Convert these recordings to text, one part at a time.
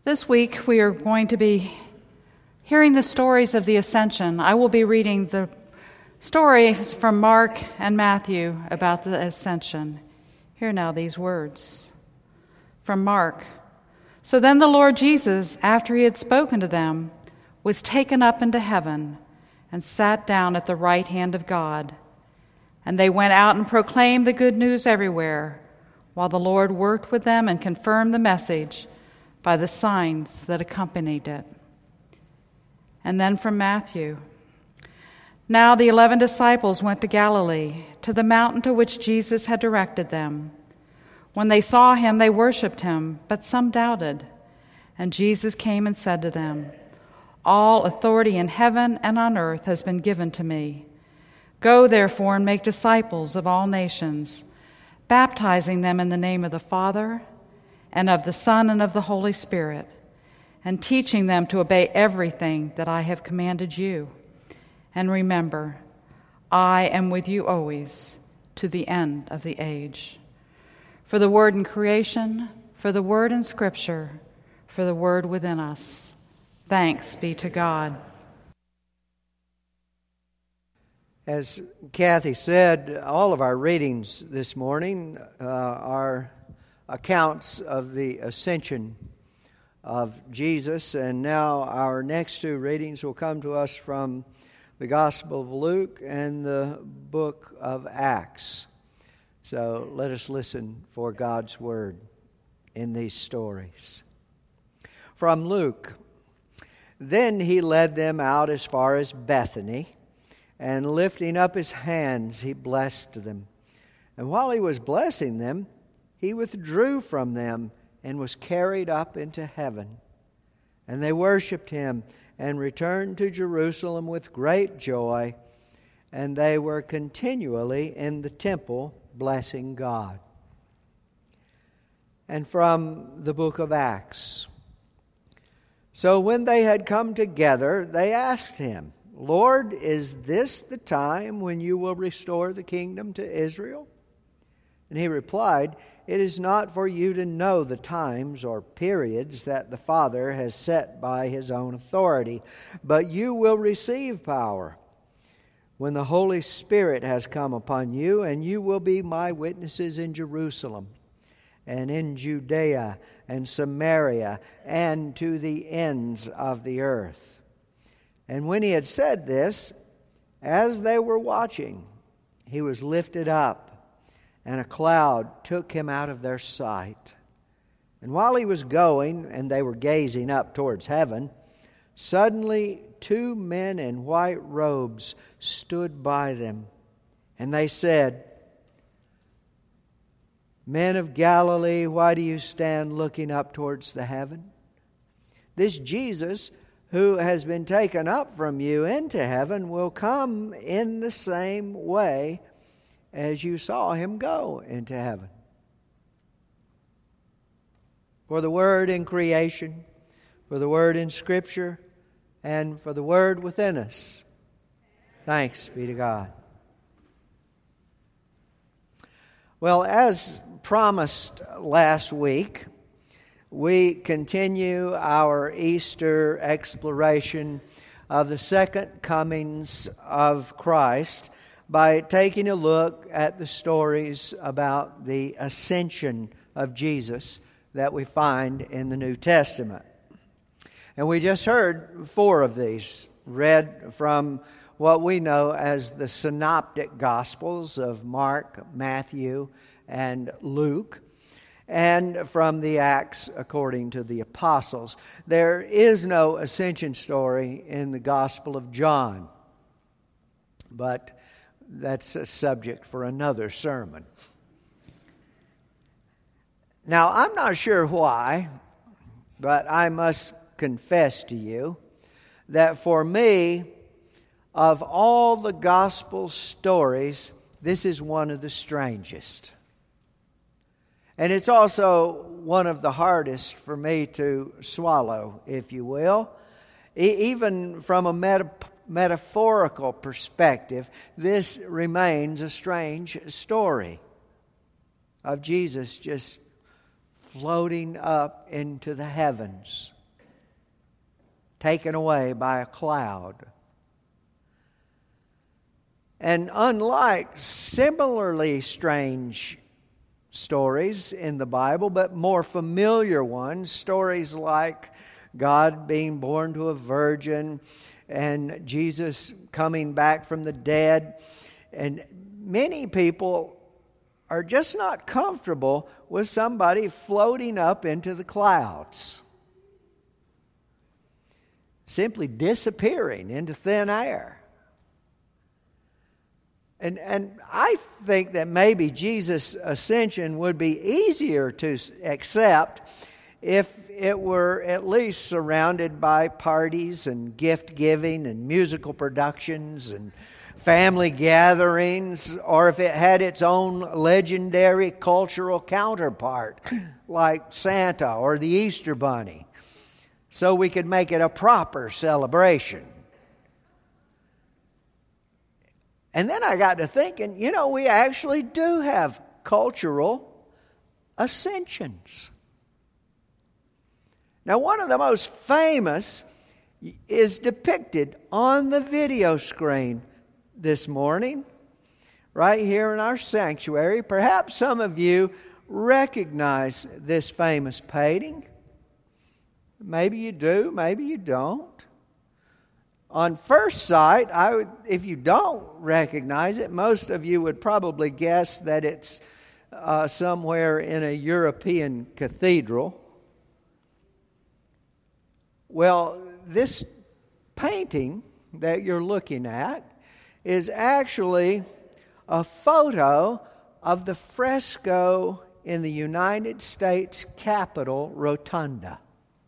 This week we are going to be hearing the stories of the Ascension. I will be reading the stories from Mark and Matthew about the Ascension. Hear now these words from Mark. So then the Lord Jesus, after he had spoken to them, was taken up into heaven and sat down at the right hand of God. And they went out and proclaimed the good news everywhere, while the Lord worked with them and confirmed the message by the signs that accompanied it. And then from Matthew. Now the 11 disciples went to Galilee, to the mountain to which Jesus had directed them. When they saw him, they worshipped him, but some doubted. And Jesus came and said to them, All authority in heaven and on earth has been given to me. Go therefore and make disciples of all nations, baptizing them in the name of the Father, and of the Son, and of the Holy Spirit, and teaching them to obey everything that I have commanded you. And remember, I am with you always, to the end of the age. For the word in creation, for the word in Scripture, for the word within us. Thanks be to God. As Kathy said, all of our readings this morning are accounts of the ascension of Jesus, and now our next two readings will come to us from the Gospel of Luke and the book of Acts. So let us listen for God's word in these stories. From Luke. Then he led them out as far as Bethany, and lifting up his hands, he blessed them. And while he was blessing them, he withdrew from them and was carried up into heaven. And they worshipped him and returned to Jerusalem with great joy, and they were continually in the temple blessing God. And from the book of Acts. So when they had come together, they asked him, Lord, is this the time when you will restore the kingdom to Israel? And he replied, It is not for you to know the times or periods that the Father has set by his own authority, but you will receive power when the Holy Spirit has come upon you, and you will be my witnesses in Jerusalem and in Judea and Samaria and to the ends of the earth. And when he had said this, as they were watching, he was lifted up, and a cloud took him out of their sight. And while he was going, and they were gazing up towards heaven, suddenly 2 men in white robes stood by them. And they said, Men of Galilee, why do you stand looking up towards the heaven? This Jesus, who has been taken up from you into heaven, will come in the same way as you saw him go into heaven. For the word in creation, for the word in Scripture, and for the word within us. Thanks be to God. Well, as promised last week, we continue our Easter exploration of the second comings of Christ by taking a look at the stories about the ascension of Jesus that we find in the New Testament. And we just heard 4 of these, read from what we know as the Synoptic Gospels of Mark, Matthew, and Luke, and from the Acts according to the Apostles. There is no ascension story in the Gospel of John, but that's a subject for another sermon. Now, I'm not sure why, but I must confess to you that for me, of all the Gospel stories, this is one of the strangest. And it's also one of the hardest for me to swallow, if you will. Even from a metaphorical perspective, this remains a strange story of Jesus just floating up into the heavens. taken away by a cloud. And unlike similarly strange stories in the Bible, but more familiar ones, stories like God being born to a virgin and Jesus coming back from the dead, and many people are just not comfortable with somebody floating up into the clouds, simply disappearing into thin air. And I think that maybe Jesus' ascension would be easier to accept if it were at least surrounded by parties and gift giving and musical productions and family gatherings, or if it had its own legendary cultural counterpart like Santa or the Easter Bunny, so we could make it a proper celebration. And then I got to thinking, we actually do have cultural ascensions. Now, one of the most famous is depicted on the video screen this morning, right here in our sanctuary. Perhaps some of you recognize this famous painting. Maybe you do, maybe you don't. On first sight, if you don't recognize it, most of you would probably guess that it's somewhere in a European cathedral. Well, this painting that you're looking at is actually a photo of the fresco in the United States Capitol Rotunda.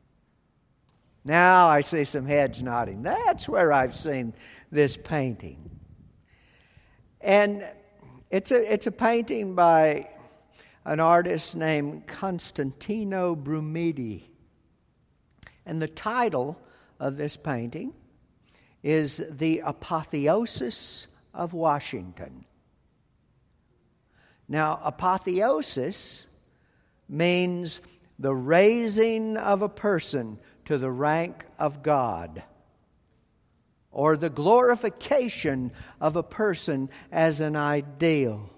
Now I see some heads nodding. That's where I've seen this painting. And it's a painting by an artist named Constantino Brumidi. And the title of this painting is The Apotheosis of Washington. Now, apotheosis means the raising of a person to the rank of God, or the glorification of a person as an ideal.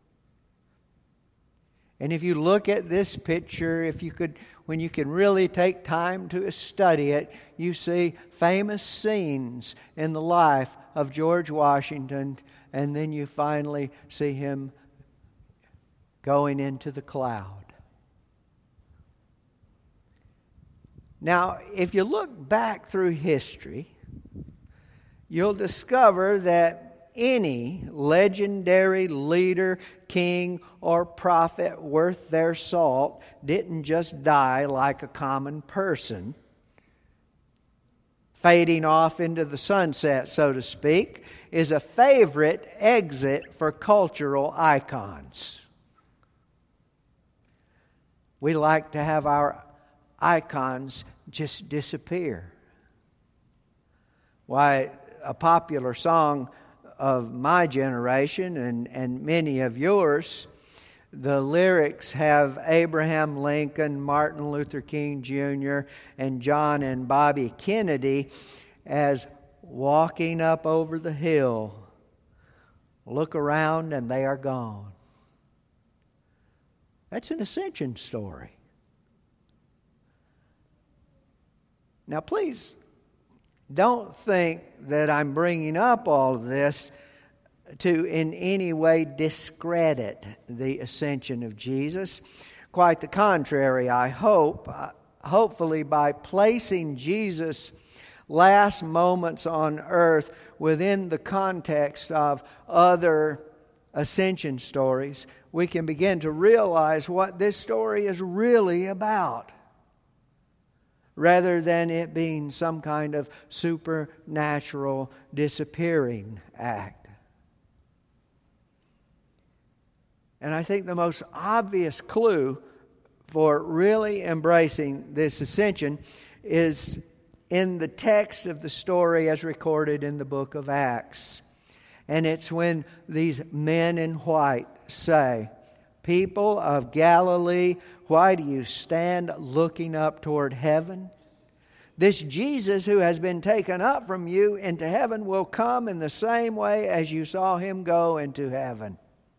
And if you look at this picture, when you can really take time to study it, you see famous scenes in the life of George Washington, and then you finally see him going into the cloud. Now, if you look back through history, you'll discover that any legendary leader, king, or prophet worth their salt didn't just die like a common person, fading off into the sunset, so to speak, is a favorite exit for cultural icons. We like to have our icons just disappear. Why, a popular song of my generation and many of yours, the lyrics have Abraham Lincoln, Martin Luther King Jr., and John and Bobby Kennedy as walking up over the hill. Look around and they are gone. That's an ascension story. Now, please don't think that I'm bringing up all of this to in any way discredit the ascension of Jesus. Quite the contrary, I hope. Hopefully, by placing Jesus' last moments on earth within the context of other ascension stories, we can begin to realize what this story is really about, rather than it being some kind of supernatural disappearing act. And I think the most obvious clue for really embracing this ascension is in the text of the story as recorded in the book of Acts. And it's when these men in white say, "People of Galilee, why do you stand looking up toward heaven? This Jesus who has been taken up from you into heaven will come in the same way as you saw him go into heaven.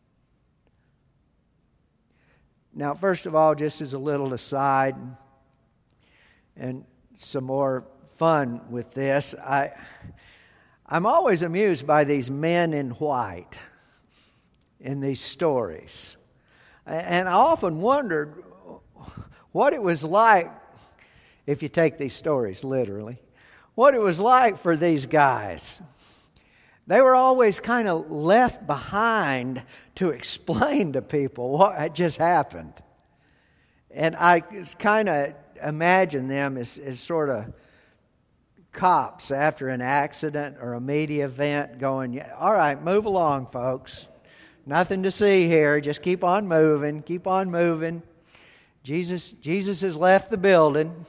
Now, first of all, just as a little aside and some more fun with this, I'm always amused by these men in white in these stories. And I often wondered what it was like, if you take these stories literally, what it was like for these guys. They were always kind of left behind to explain to people what had just happened. And I kind of imagine them as sort of cops after an accident or a media event going, all right, move along, folks. Nothing to see here. Just keep on moving. Keep on moving. Jesus has left the building.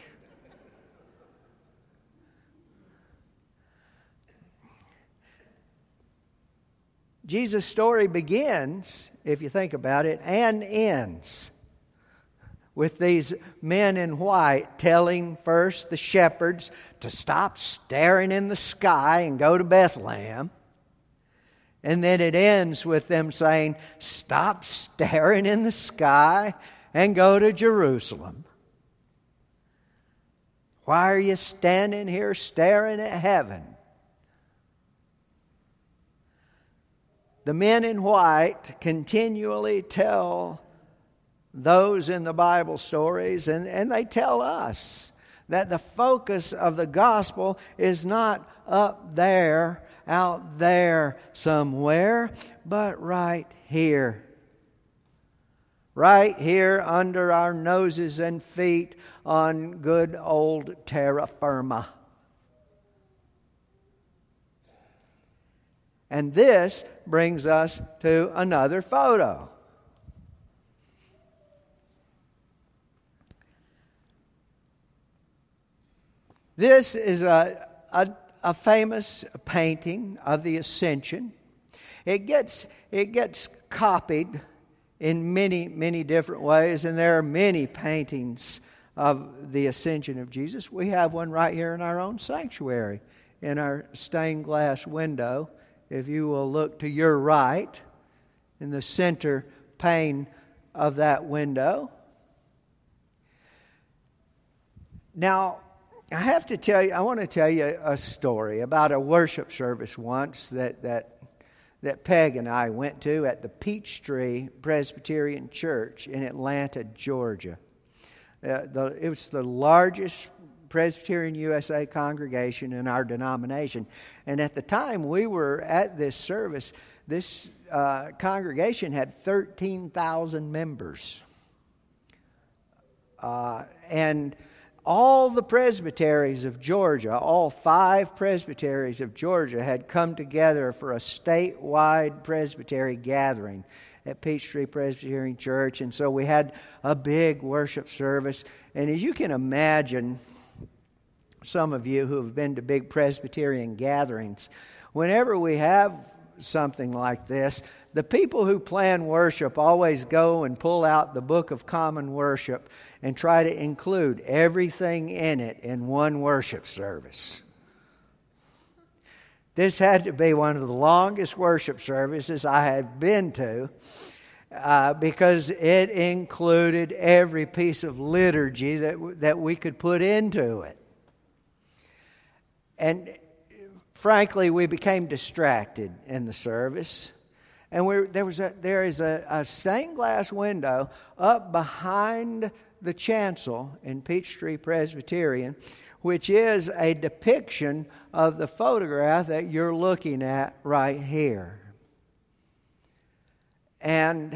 Jesus' story begins, if you think about it, and ends with these men in white telling first the shepherds to stop staring in the sky and go to Bethlehem. And then it ends with them saying, stop staring in the sky and go to Jerusalem. Why are you standing here staring at heaven? The men in white continually tell those in the Bible stories, and they tell us, that the focus of the gospel is not up there, out there somewhere, but right here. Right here under our noses and feet on good old terra firma. And this brings us to another photo. This is a famous painting of the Ascension. It gets copied in many different ways, and there are many paintings of the Ascension of Jesus. We have one right here in our own sanctuary, in our stained glass window. If you will look to your right, in the center pane of that window. Now, I want to tell you a story about a worship service once that Peg and I went to at the Peachtree Presbyterian Church in Atlanta, Georgia. It was the largest Presbyterian USA congregation in our denomination. And at the time we were at this service, this congregation had 13,000 members. And all the presbyteries of Georgia, all 5 presbyteries of Georgia had come together for a statewide presbytery gathering at Peachtree Presbyterian Church. And so we had a big worship service. And as you can imagine, some of you who have been to big Presbyterian gatherings, whenever we have something like this, the people who plan worship always go and pull out the Book of Common Worship and try to include everything in it in one worship service. This had to be one of the longest worship services I had been to because it included every piece of liturgy that we could put into it. And frankly, we became distracted in the service. And there is a stained glass window up behind the chancel in Peachtree Presbyterian, which is a depiction of the photograph that you're looking at right here. And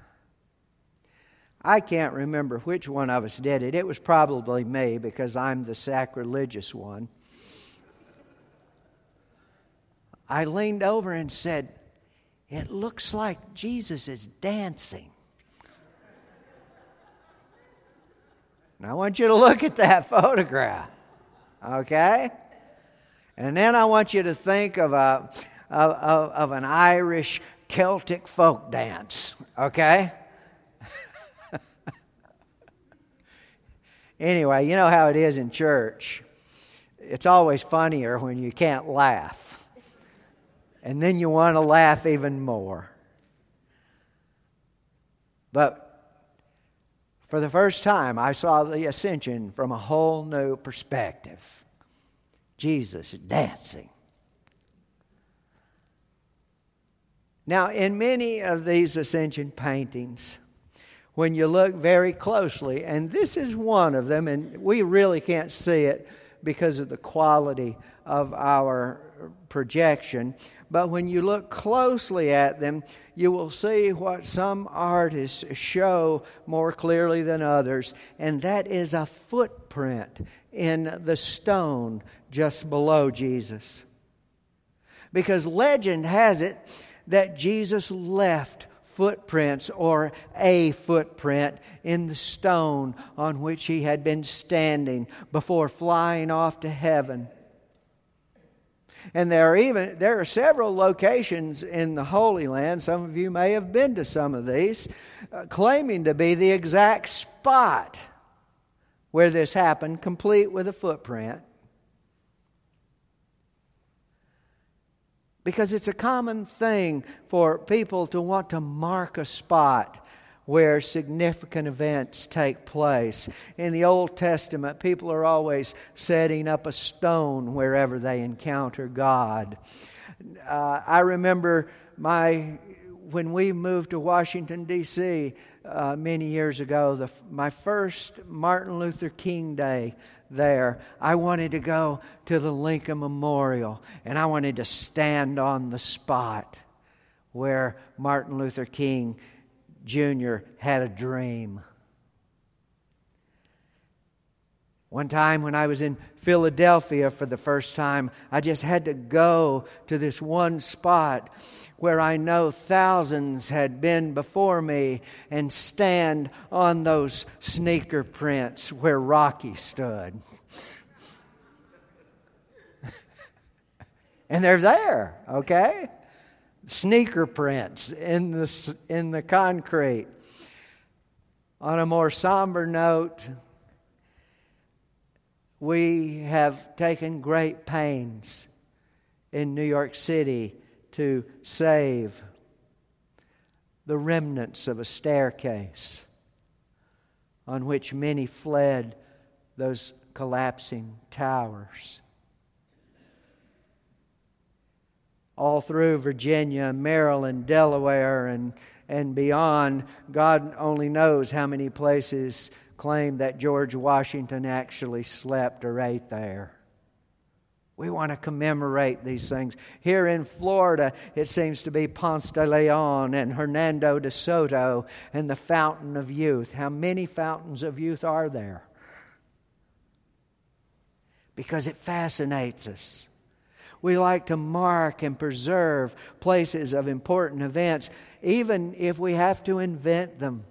I can't remember which one of us did it. It was probably me because I'm the sacrilegious one. I leaned over and said, "It looks like Jesus is dancing." And I want you to look at that photograph, okay? And then I want you to think of an Irish Celtic folk dance, okay? Anyway, you know how it is in church. It's always funnier when you can't laugh. And then you want to laugh even more. But for the first time, I saw the ascension from a whole new perspective. Jesus dancing. Now, in many of these ascension paintings, when you look very closely, and this is one of them, and we really can't see it because of the quality of our projection, but when you look closely at them, you will see what some artists show more clearly than others, and that is a footprint in the stone just below Jesus. Because legend has it that Jesus left footprints or a footprint in the stone on which he had been standing before flying off to heaven. And there are several locations in the Holy Land, some of you may have been to some of these, claiming to be the exact spot where this happened, complete with a footprint. Because it's a common thing for people to want to mark a spot where significant events take place. In the Old Testament, people are always setting up a stone wherever they encounter God. I remember when we moved to Washington, D.C. Many years ago, my first Martin Luther King Day there, I wanted to go to the Lincoln Memorial, and I wanted to stand on the spot where Martin Luther King Jr. had a dream. One time when I was in Philadelphia for the first time, I just had to go to this one spot where I know thousands had been before me and stand on those sneaker prints where Rocky stood. And they're there, okay? Sneaker prints in the concrete. On a more somber note, we have taken great pains in New York City to save the remnants of a staircase on which many fled those collapsing towers. All through Virginia, Maryland, Delaware, and beyond, God only knows how many places claim that George Washington actually slept or ate there. We want to commemorate these things. Here in Florida, it seems to be Ponce de Leon and Hernando de Soto and the Fountain of Youth. How many fountains of youth are there? Because it fascinates us. We like to mark and preserve places of important events, even if we have to invent them.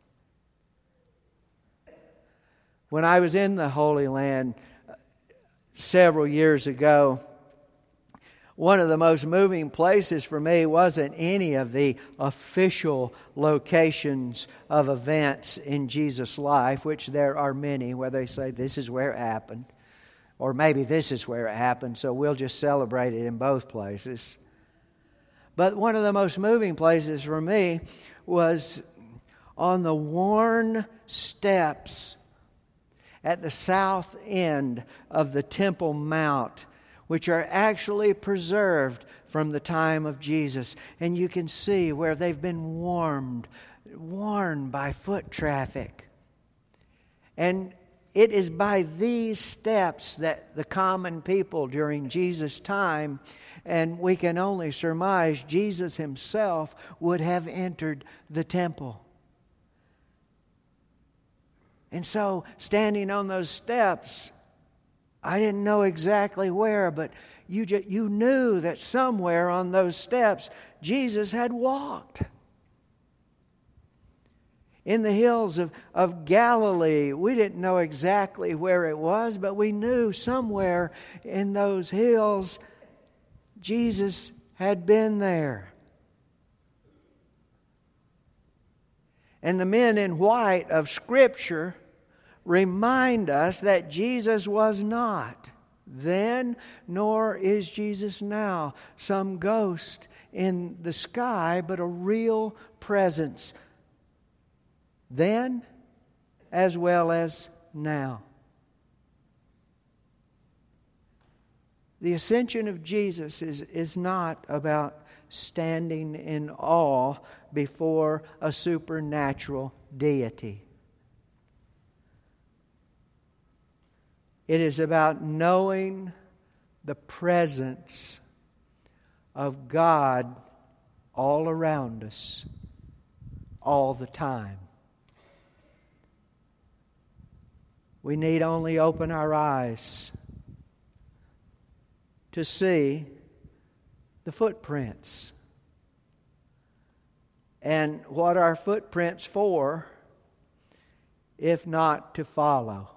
When I was in the Holy Land several years ago, one of the most moving places for me wasn't any of the official locations of events in Jesus' life, which there are many where they say this is where it happened, or maybe this is where it happened, so we'll just celebrate it in both places. But one of the most moving places for me was on the worn steps at the south end of the Temple Mount, which are actually preserved from the time of Jesus. And you can see where they've been worn by foot traffic. And it is by these steps that the common people during Jesus' time, and we can only surmise Jesus himself, would have entered the temple. And so, standing on those steps, I didn't know exactly where, but you knew that somewhere on those steps, Jesus had walked. In the hills of Galilee, we didn't know exactly where it was, but we knew somewhere in those hills, Jesus had been there. And the men in white of Scripture remind us that Jesus was not then, nor is Jesus now some ghost in the sky, but a real presence then as well as now. The ascension of Jesus is not about standing in awe before a supernatural deity. It is about knowing the presence of God all around us, all the time. We need only open our eyes to see the footprints. And what are footprints for, if not to follow?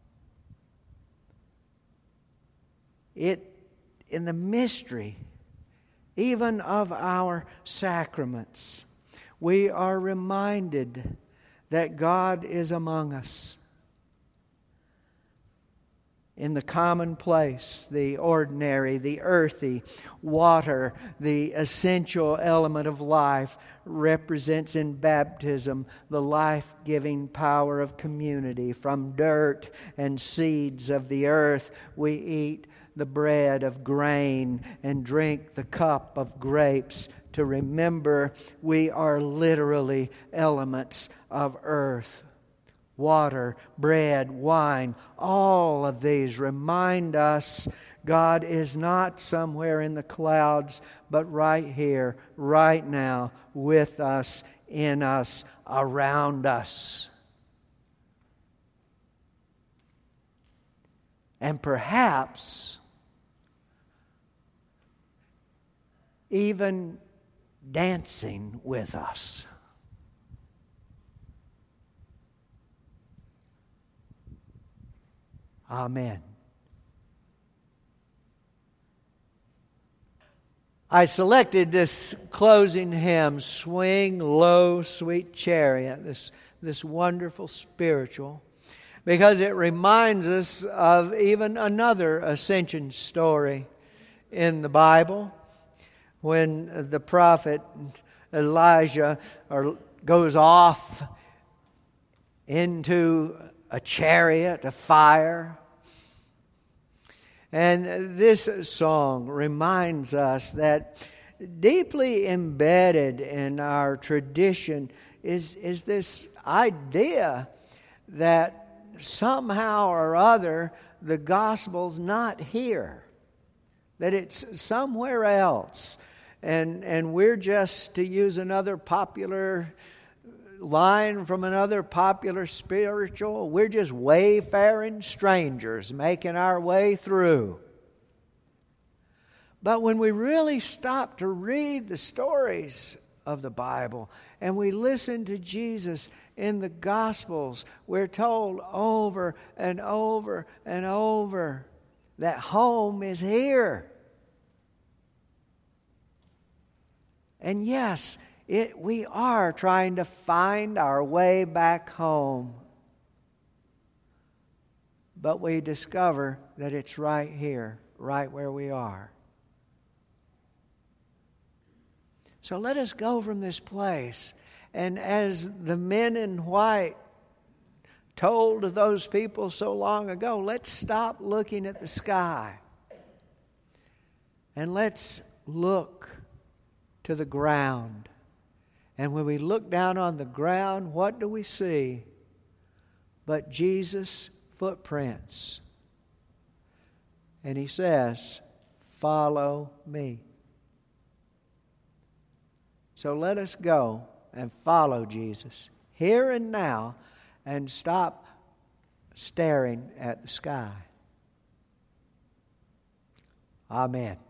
In the mystery, even of our sacraments, we are reminded that God is among us. In the commonplace, the ordinary, the earthy, water, the essential element of life, represents in baptism the life-giving power of community. From dirt and seeds of the earth we eat the bread of grain and drink the cup of grapes, to remember we are literally elements of earth. Water, bread, wine, all of these remind us God is not somewhere in the clouds, but right here, right now, with us, in us, around us. And perhaps even dancing with us. Amen. I selected this closing hymn, Swing Low, Sweet Chariot, this wonderful spiritual, because it reminds us of even another ascension story in the Bible, when the prophet Elijah goes off into a chariot, a fire. And this song reminds us that deeply embedded in our tradition is this idea that somehow or other the gospel's not here, that it's somewhere else. And we're just, to use another popular line from another popular spiritual, we're just wayfaring strangers making our way through. But when we really stop to read the stories of the Bible and we listen to Jesus in the Gospels, we're told over and over and over that home is here. And yes, we are trying to find our way back home. But we discover that it's right here, right where we are. So let us go from this place. And as the men in white told those people so long ago, let's stop looking at the sky. And let's look to the ground. And when we look down on the ground, what do we see but Jesus' footprints? And he says, "Follow me." So let us go and follow Jesus here and now and stop staring at the sky. Amen.